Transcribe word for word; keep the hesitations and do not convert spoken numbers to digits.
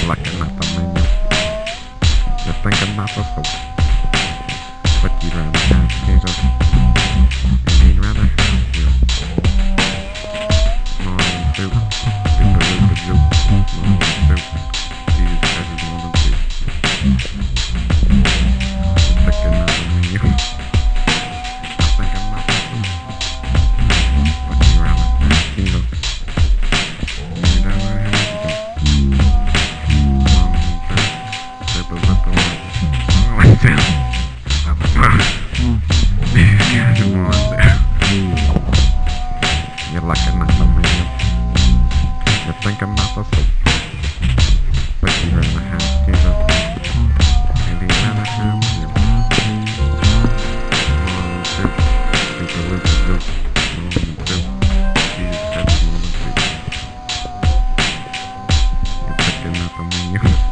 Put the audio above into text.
looking at the menu. You're thinking about the soap, but you'd rather have potatoes, and you'd rather have your morning soup, super duper soup, morning soup, cheese, every morning soup. You're thinking about the menu. You're thinking about the soap, but you'd rather have potatoes, and you'd rather have you're looking at the menu. You're thinking about the soup, but you'd rather have potatoes, and you'd rather have your morning soup, super duper soup, morning soup, cheese, heavy morning soup. You're thinking at the menu.